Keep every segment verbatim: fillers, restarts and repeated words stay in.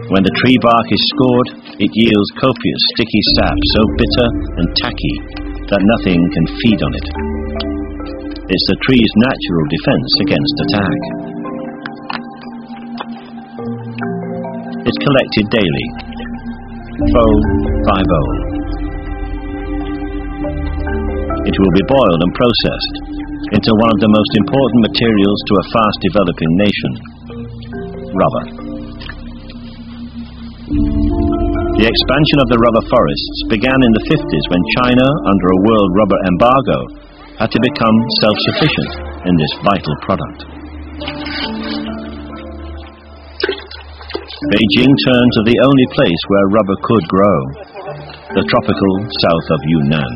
When the tree bark is scored, it yields copious sticky sap so bitter and tacky that nothing can feed on it. It's the tree's natural defense against attack. It's collected daily, bowl by bowl. It will be boiled and processed into one of the most important materials to a fast-developing nation, rubber. The expansion of the rubber forests began in the fifties when China, under a world rubber embargo, had to become self-sufficient in this vital product. Beijing turned to the only place where rubber could grow, the tropical south of Yunnan.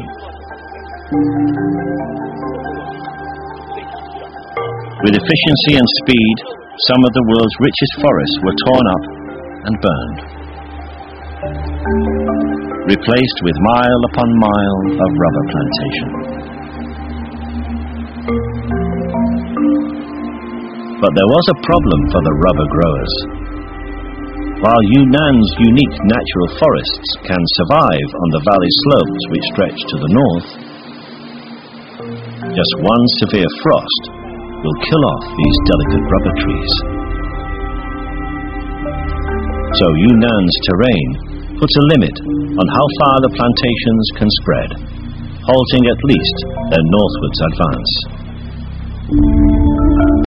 With efficiency and speed, some of the world's richest forests were torn up and burned, replaced with mile upon mile of rubber plantation. But there was a problem for the rubber growers. While Yunnan's unique natural forests can survive on the valley slopes which stretch to the north, just one severe frost will kill off these delicate rubber trees. So Yunnan's terrain puts a limit on how far the plantations can spread, halting at least their northwards advance.